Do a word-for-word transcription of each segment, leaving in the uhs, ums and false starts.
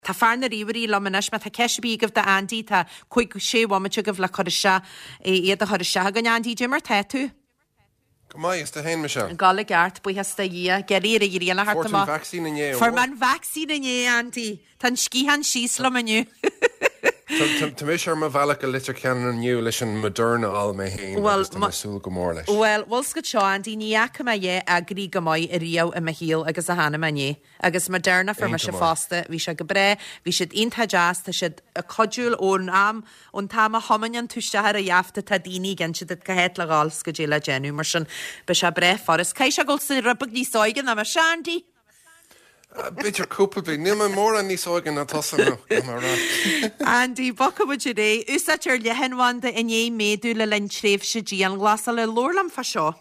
Tá fearna ríomhí lemanis me tá ceisbí goh de Andy tá chuig sé bhhaimete goh le chuirse iad a chuirse gan Andy Jimmer te tú. Go mai is de hen me se. Gala geart bu has í geíir a dhéana hart Fortune vaccine in ye. For man vaccine in ye Andy. Tan scíhan síos le maniu. Tá mé sé mar bhela go litir cean an nniu leis an Moderna all mé héin Well, agus masúil go mór leis. Well, wils go seo Andy níach me é a grí go maiid i riamh a híal agus a hana mané. Agus Moderna for me se fásta, bhí se go bre, bhí siad onanta jazz, tá siad a codúil ón am ón tá a homanan túistear a jaafta tá daoine gan siad go héit le gáil go dé le genú mar sin be se bre forras. Cai se go sin rubag ní soigan a mar Andy? Bitter cúpla bí ní mór an níos óigan na tosanna Andy, bocha mu ré, úsa tir lehanhhaanda in é méadú le len tréh se dí an glasa le lórlam fa seo.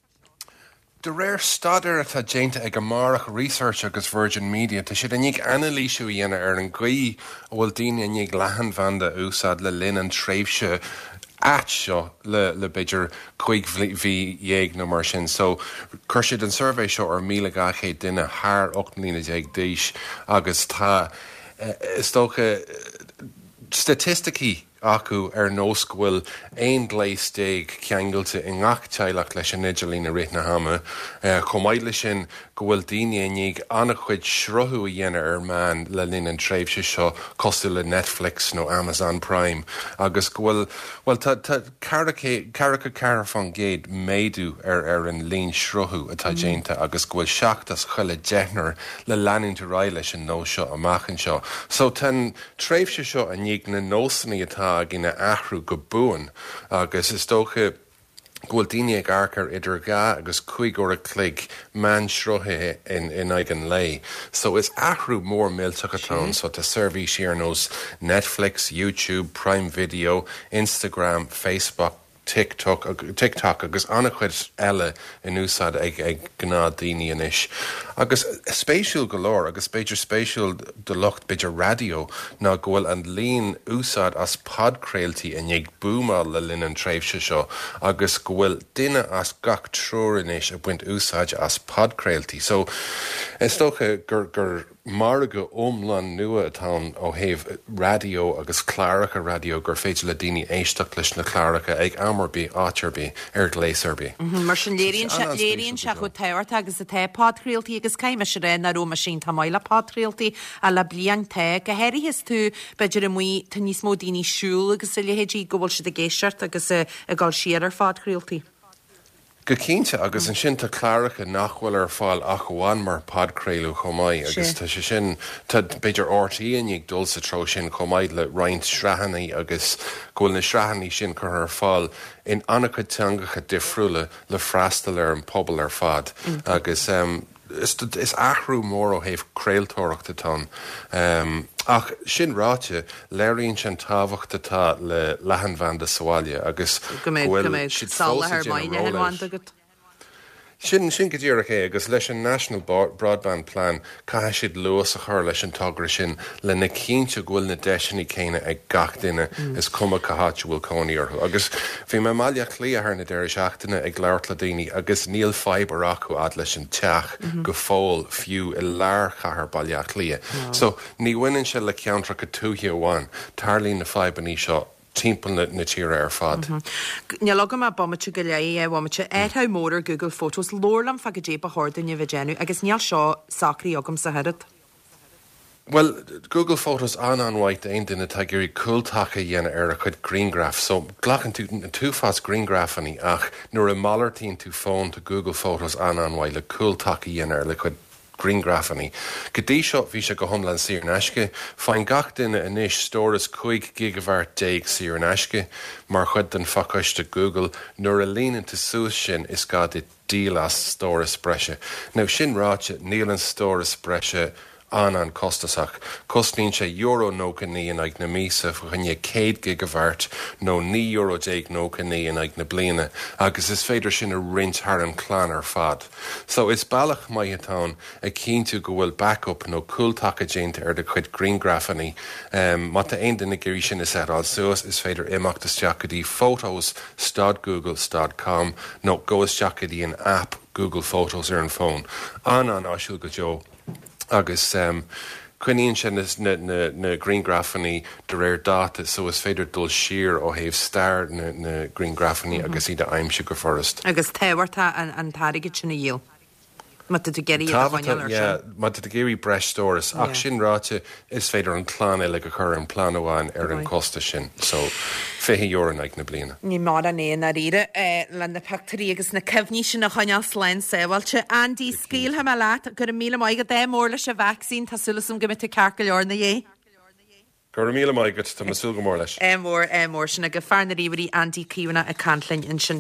De réir stadar atá dénta ag go marach research agus Virgin Media tá siad anig analíisiú dhéana ar an gcuí bhfuil daine anig lehanmhanda úsad le lin an tréimhse at seo le, le beidir chuig bhí dhéag nó mar sin. So chuir siad an survey seo ar míle gachéad duine thar ocht mbliana déag díos agus tá uh, is tócha statisticí acu ar nós go bhfuil aon gléis déag ceangailte i ngach teilech leis an idirlín a réit na hama. Uh, Chomáile sin go bhfuil daine anig anna chuid sruthú a dhéana ar man le linn an tréimhse seo cosú le Netflix nó Amazon Prime. Agus go bhfuil, well, tá caracha cara fan géad méadú ar ar an líon sruthú atá déanta agus go bhfuil seachtas chuile deithnar le leanúint rá leis an nó seo amachchan seo. So tan tréimhse seo anig na nósannaí atá gina ahrú go buan agus is tócha ghfuil daine ag arcar idir gá agus chuig ó a clig man sruthe in, in ag an lei. So is ahrú mór milltuchatón so tá survey siar nós Netflix, YouTube, Prime Video, Instagram, Facebook, TikTok, TikTok agus anna chuid eile in úsad ag, ag gná daoine inis. Agus spéisiúil go leor, agus beidir spéisiúil de lucht beidir radio ná ghfuil an líon úsad as podcréaltaí in ag búmáil le linn an tréimhse seo, agus ghfuil duine as gach trúr inis a buint úsáid as podcréaltaí. So is tócha gur gur mar go ómlan nua atá ó héh radio agus clárach a radio gur féidir le daoine éisteach leis na clárach ag amarbí áitirbí ar gléisarbí. Mar sin léironn se chu teirt agus a té podcréaltaí agus caiime se ré na roma sin tá maiile podcréaltaí a le blian te go héirhis tú beidir a muoi tá níos mó daoine siúil agus i lehéidí go bhfuil siad a géisiart agus a gáil siar ar podcréaltaí. Go cínte agus an sin tá cláracha nachhfuil ar fáil ach bháin mar podcréalú chomáid agus tá sé sin tá beidir ortaíon ag dul sa tro sin chomáid le roinnt sreathanaí agus ghfuil na sreathanaí sin chu ar fáil in annacha teangacha difriúla le freastal ar an pobal ar fad agus um, is, is ahrú mór ó héh créaltóireachta tán. Um, ach sin ráte léironn sin tábhachta tá le lehanmhanda Sáile agus bhfuil siad fósa sin Sin sin go dtíar ché agus leis an National Broadband Plan cai siad luas a chur leis an tagra sin le na cínte ghfuil na deisinaí céine ag gach duine is cuma caháte bhfuil cóíorthu. Agus bhí me maileach lí a na deir seachtainna ag leir le daoine agus níl fibre acu ad leis an teach go fóil fiú i leir chahar bailach lia. So ní bhaineann se le ceantra go túthe amháin tarlín na fibaní seo timppel na tíre ar fad. Ní logam a bommate go lei é bhhamate étha mór Google Photos lórlam fa go dé a hádaine bheith genú agus níall seo sacraí agam sa head. Well, Google Photos an anhaid aon duine tá gurí cooltacha dhéana ar a chud greengraph, so glachan tú tú fás greengraphaní ach nuair a mallartíonn tú fón to Google Photos an anhaid le cooltacha dhéana ar le chud greengraphaní. Go dtí seo bhí se go thomlan siar an aisce, fáin gach duine inis stóras chuig gigabhart déag siar an aisce, mar chud den facaiste Google nuair a líonann tú suas sin is gá de díal as stóras breise. Now sin ráte níl an stóras breise an an costasach. Costnín sé euro nó caníon ag na mísa chunne céad gigabhart nó ní euro déag nó caníon ag na bliana, agus is féidir sin a rint ar an chlán ar fad. So is bailach maiatán a cín tú go bhfuil backup nó cooltacha déanta ar de chuid greengraphaní. Um, Má tá aon duine gurí sin is eráil suas is féidir imachtasteach go dtí photos stad google stad com nó goisteach go dtí an app Google Photos ar an phone. An an áisiúil go Joe. Agus um, Cuiníonn sin na Green Graphaní de réir data so is féidir dul siar ó héobh stair na Green Graphaní agus iad aimimse go forest. Agus téhairta an táige sinna díal. Mat a géirí mat a géirí breistóras ach sin ráte is féidir an plán eile go chur an plánháin ar an costa sin, so féhí jóran ag na bliana. Ní má an éon a riire le na pectarí agus na cehní sin na chuineal slein séhailte Andy scíl ha me leat gur mí maigad dé mór leis a vaccín tásúlasum go mit cearcailor na dhé. Gur mí maigad tá masúl go mór leis. É mór é mór sin a go fearna ríomhí Andy Cíúna a canlainn in sin